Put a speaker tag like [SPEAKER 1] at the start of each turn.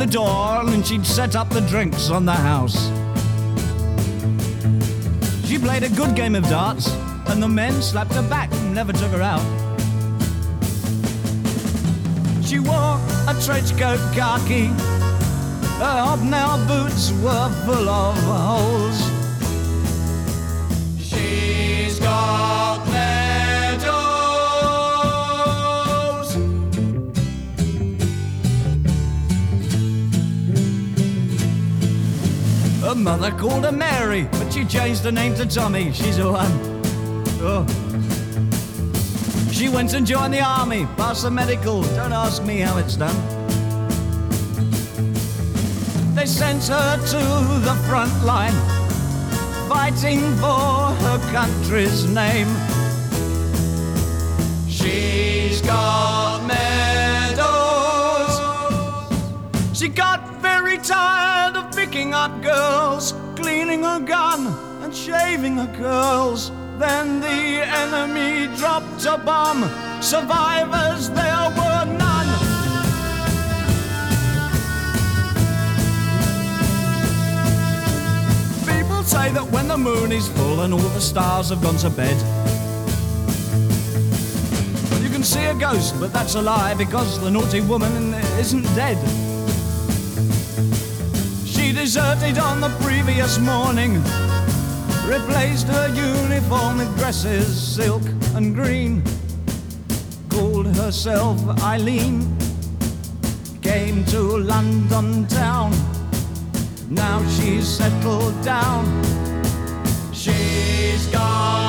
[SPEAKER 1] the door and she'd set up the drinks on the house. She played a good game of darts and the men slapped her back and never took her out. She wore a trench coat khaki, her hobnail boots were full of holes. She's got medals. Her mother called her Mary, but she changed her name to Tommy. She's a one. Oh. She went and joined the army, passed the medical. Don't ask me how it's done. They sent her to the front line, fighting for her country's name. She's got medals. She got very tired of picking up girls, cleaning her gun and shaving her curls. Then the enemy dropped a bomb. Survivors there were none. People say that when the moon is full and all the stars have gone to bed, you can see a ghost, but that's a lie, because the naughty woman isn't dead. She deserted on the previous morning, replaced her uniform with dresses, silk and green. Called herself Eileen, came to London town. Now she's settled down. She's gone.